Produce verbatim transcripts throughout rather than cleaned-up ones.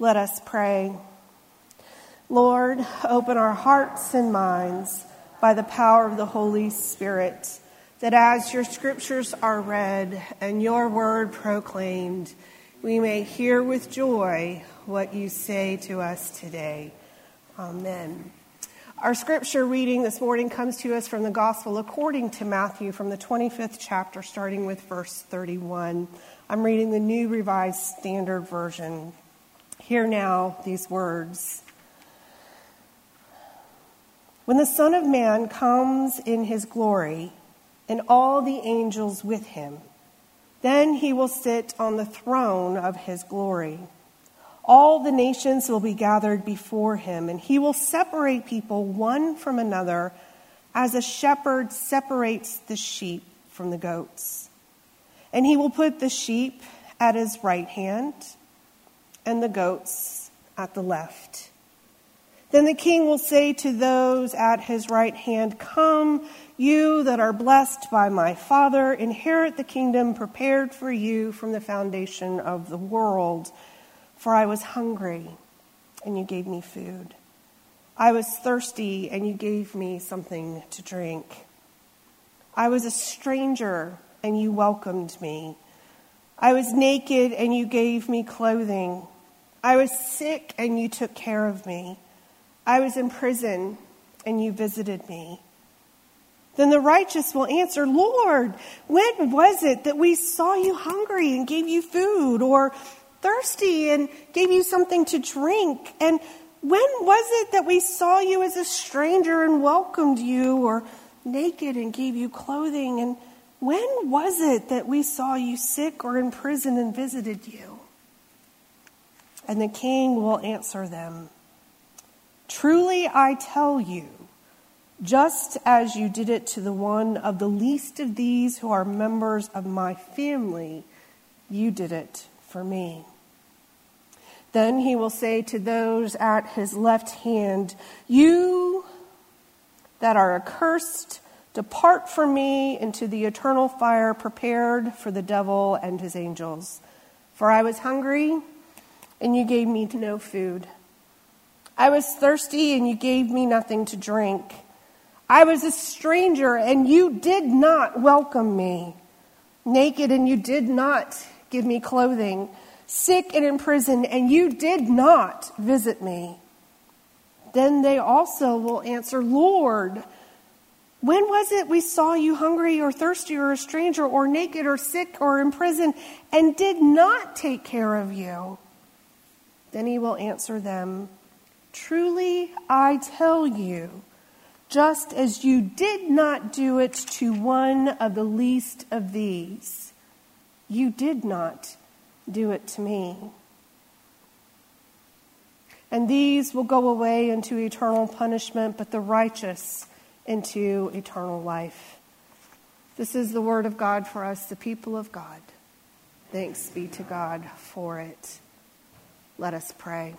Let us pray. Lord, open our hearts and minds by the power of the Holy Spirit, that as your scriptures are read and your word proclaimed, we may hear with joy what you say to us today. Amen. Our scripture reading this morning comes to us from the Gospel according to Matthew, from the twenty-fifth chapter, starting with verse thirty-one. I'm reading the New Revised Standard Version. Hear now these words. When the Son of Man comes in his glory, and all the angels with him, then he will sit on the throne of his glory. All the nations will be gathered before him, and he will separate people one from another as a shepherd separates the sheep from the goats. And he will put the sheep at his right hand and the goats at the left. Then the king will say to those at his right hand, "Come, you that are blessed by my Father, inherit the kingdom prepared for you from the foundation of the world. For I was hungry, and you gave me food. I was thirsty, and you gave me something to drink. I was a stranger, and you welcomed me. I was naked, and you gave me clothing. I was sick, and you took care of me. I was in prison, and you visited me." Then the righteous will answer, "Lord, when was it that we saw you hungry and gave you food, or thirsty and gave you something to drink? And when was it that we saw you as a stranger and welcomed you, or naked and gave you clothing? And when was it that we saw you sick or in prison and visited you?" And the king will answer them, "Truly I tell you, just as you did it to the one of the least of these who are members of my family, you did it for me." Then he will say to those at his left hand, "You that are accursed, depart from me into the eternal fire prepared for the devil and his angels. For I was hungry, and you gave me no food. I was thirsty, and you gave me nothing to drink. I was a stranger, and you did not welcome me. Naked, and you did not give me clothing. Sick and in prison, and you did not visit me." Then they also will answer, "Lord, when was it we saw you hungry or thirsty or a stranger or naked or sick or in prison and did not take care of you?" Then he will answer them, "Truly I tell you, just as you did not do it to one of the least of these, you did not do it to me." And these will go away into eternal punishment, but the righteous into eternal life. This is the word of God for us, the people of God. Thanks be to God for it. Let us pray.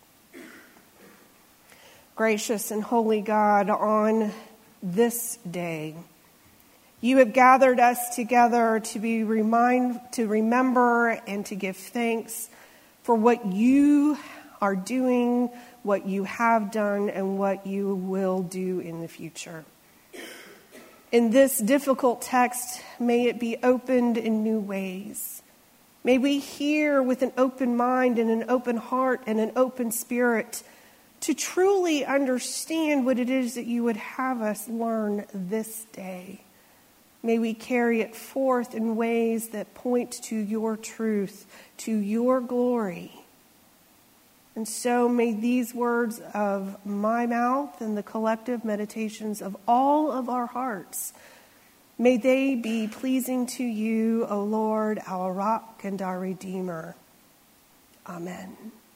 Gracious and holy God, on this day, you have gathered us together to be remind, to remember and to give thanks for what you are doing, what you have done, and what you will do in the future. In this difficult text, may it be opened in new ways. May we hear with an open mind and an open heart and an open spirit to truly understand what it is that you would have us learn this day. May we carry it forth in ways that point to your truth, to your glory. And so may these words of my mouth and the collective meditations of all of our hearts, may they be pleasing to you, O Lord, our rock and our Redeemer. Amen.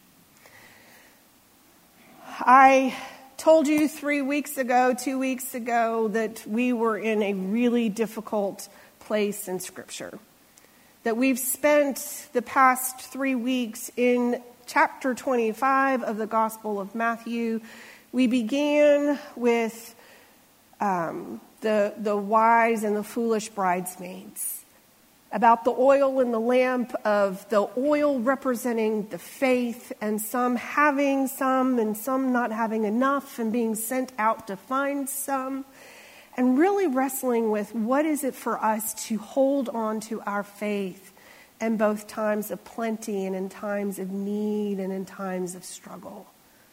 I told you three weeks ago, two weeks ago, that we were in a really difficult place in Scripture. That we've spent the past three weeks in chapter twenty-five of the Gospel of Matthew. We began with um, the, the wise and the foolish bridesmaids. about the oil in the lamp, of the oil representing the faith, and some having some and some not having enough and being sent out to find some, and really wrestling with what is it for us to hold on to our faith in both times of plenty and in times of need and in times of struggle.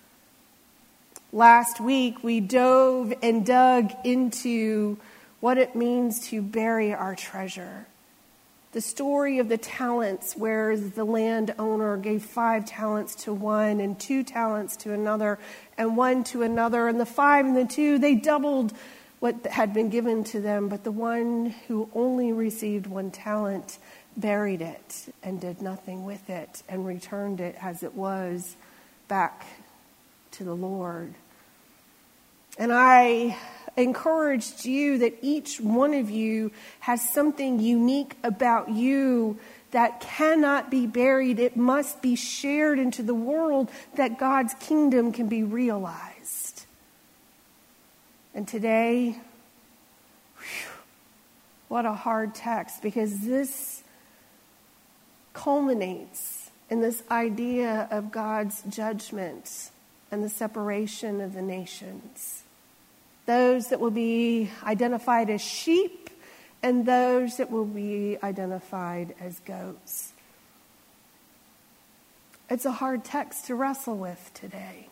Last week, we dove and dug into what it means to bury our treasure. The story of the talents, where the landowner gave five talents to one and two talents to another and one to another. And the five and the two, they doubled what had been given to them. But the one who only received one talent buried it and did nothing with it and returned it as it was back to the Lord. And I encouraged you that each one of you has something unique about you that cannot be buried. It must be shared into the world that God's kingdom can be realized. And today, whew, what a hard text, because this culminates in this idea of God's judgment and the separation of the nations. Those that will be identified as sheep and those that will be identified as goats. It's a hard text to wrestle with today.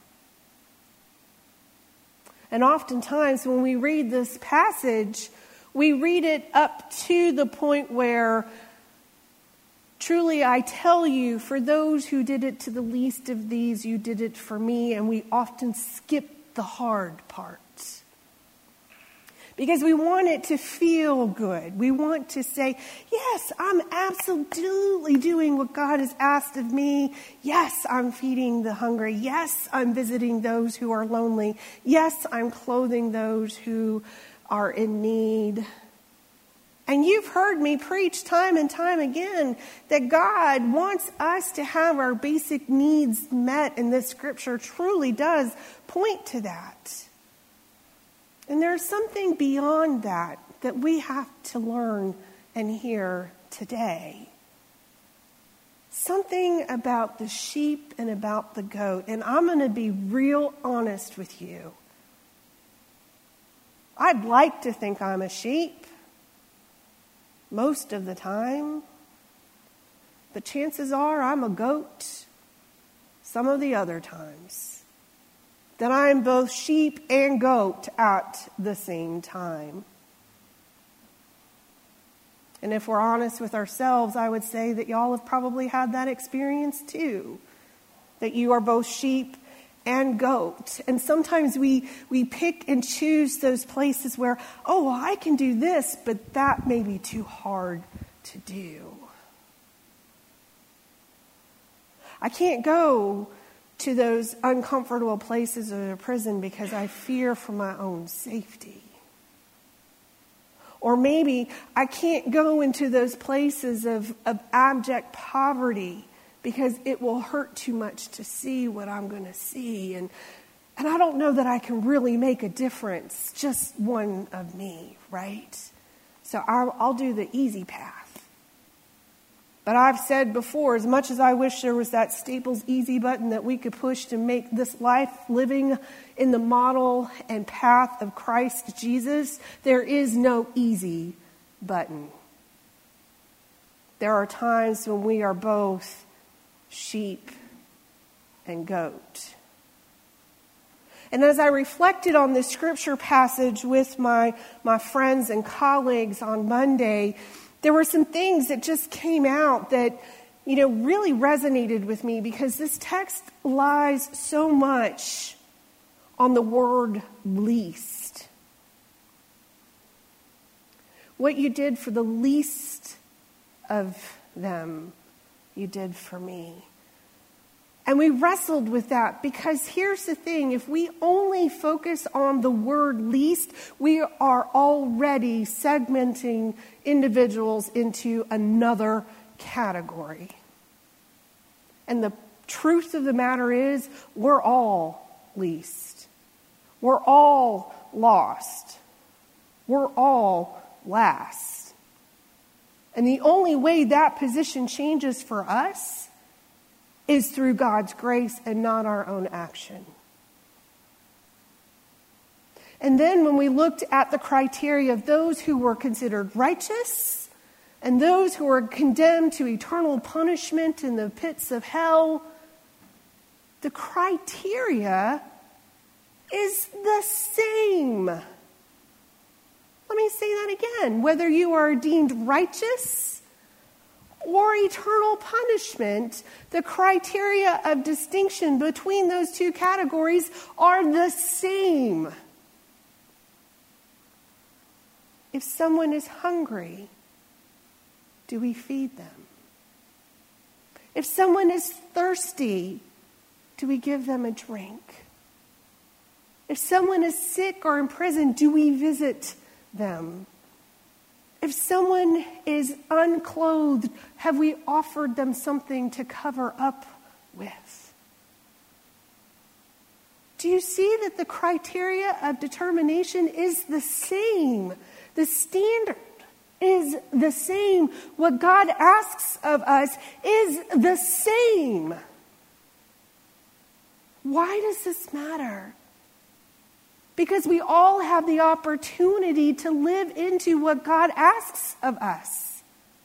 And oftentimes when we read this passage, we read it up to the point where, truly I tell you, for those who did it to the least of these, you did it for me. And we often skip the hard part. Because we want it to feel good. We want to say, yes, I'm absolutely doing what God has asked of me. Yes, I'm feeding the hungry. Yes, I'm visiting those who are lonely. Yes, I'm clothing those who are in need. And you've heard me preach time and time again that God wants us to have our basic needs met, and this scripture truly does point to that. And there's something beyond that that we have to learn and hear today. Something about the sheep and about the goat. And I'm going to be real honest with you. I'd like to think I'm a sheep most of the time. But chances are I'm a goat some of the other times. That I'm both sheep and goat at the same time. And if we're honest with ourselves, I would say that y'all have probably had that experience too. That you are both sheep and goat. And sometimes we, we pick and choose those places where, oh, well, I can do this, but that may be too hard to do. I can't go to those uncomfortable places of a prison because I fear for my own safety. Or maybe I can't go into those places of, of abject poverty because it will hurt too much to see what I'm going to see. And, and I don't know that I can really make a difference, just one of me, right? So I'll, I'll do the easy path. But I've said before, as much as I wish there was that Staples easy button that we could push to make this life living in the model and path of Christ Jesus, there is no easy button. There are times when we are both sheep and goat. And as I reflected on this scripture passage with my, my friends and colleagues on Monday, there were some things that just came out that, you know, really resonated with me, because this text lies so much on the word least. What you did for the least of them, you did for me. And we wrestled with that because here's the thing. If we only focus on the word least, we are already segmenting individuals into another category. And the truth of the matter is, we're all least. We're all lost. We're all last. And the only way that position changes for us is through God's grace and not our own action. And then when we looked at the criteria of those who were considered righteous and those who were condemned to eternal punishment in the pits of hell, the criteria is the same. Let me say that again. Whether you are deemed righteous or eternal punishment, the criteria of distinction between those two categories are the same. If someone is hungry, do we feed them? If someone is thirsty, do we give them a drink? If someone is sick or in prison, do we visit them? If someone is unclothed, have we offered them something to cover up with? Do you see that the criteria of determination is the same? The standard is the same. What God asks of us is the same. Why does this matter? Because we all have the opportunity to live into what God asks of us.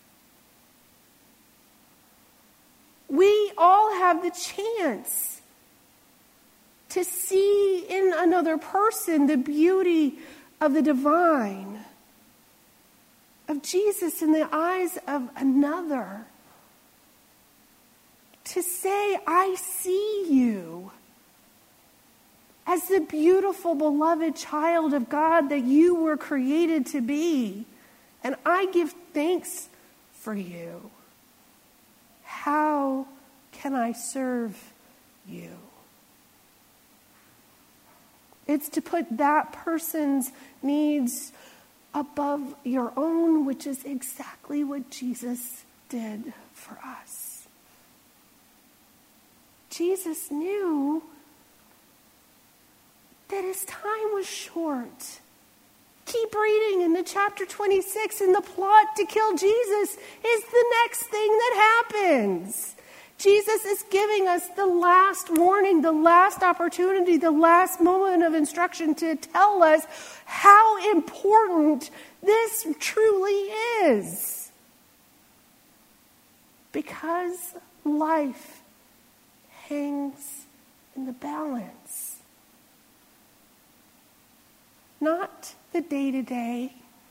We all have the chance to see in another person the beauty of the divine, of Jesus in the eyes of another. To say, I see you as the beautiful, beloved child of God that you were created to be. And I give thanks for you. How can I serve you? It's to put that person's needs above your own, which is exactly what Jesus did for us. Jesus knew that his time was short. Keep reading into chapter twenty-six, and the plot to kill Jesus is the next thing that happens. Jesus is giving us the last warning, the last opportunity, the last moment of instruction to tell us how important this truly is. Because life hangs in the balance. Not the day-to-day,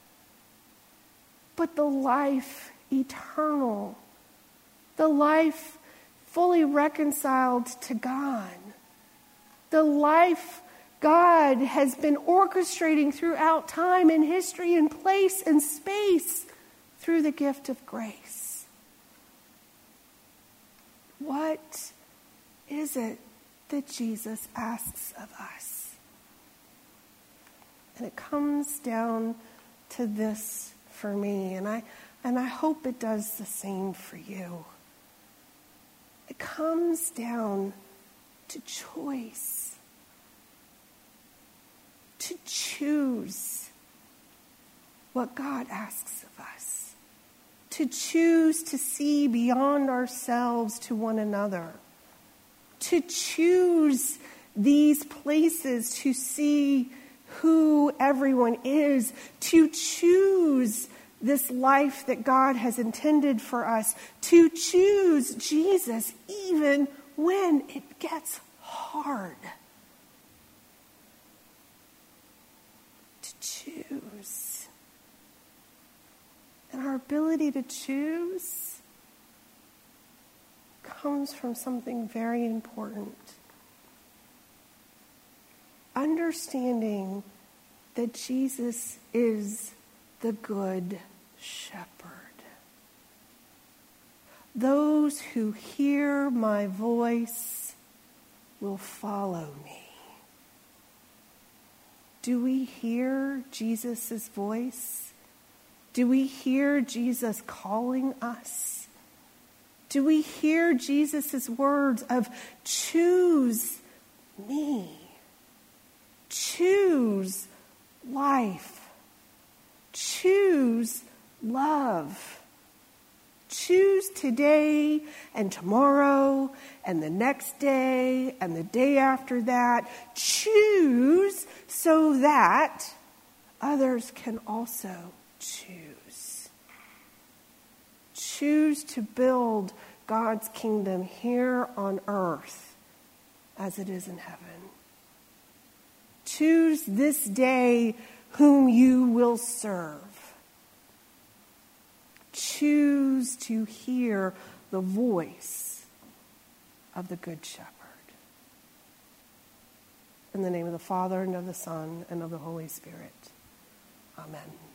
but the life eternal, the life fully reconciled to God, the life God has been orchestrating throughout time and history and place and space through the gift of grace. What is it that Jesus asks of us? And it comes down to this for me, and I and I hope it does the same for you. It comes down to choice. To choose what God asks of us. To choose to see beyond ourselves to one another. To choose these places to see who everyone is, to choose this life that God has intended for us, to choose Jesus even when it gets hard. To choose. And our ability to choose comes from something very important. Understanding that Jesus is the good shepherd. Those who hear my voice will follow me. Do we hear Jesus' voice? Do we hear Jesus calling us? Do we hear Jesus' words of choose me? Choose life. Choose love. Choose today and tomorrow and the next day and the day after that. Choose so that others can also choose. Choose to build God's kingdom here on earth as it is in heaven. Choose this day whom you will serve. Choose to hear the voice of the Good Shepherd. In the name of the Father, and of the Son, and of the Holy Spirit. Amen.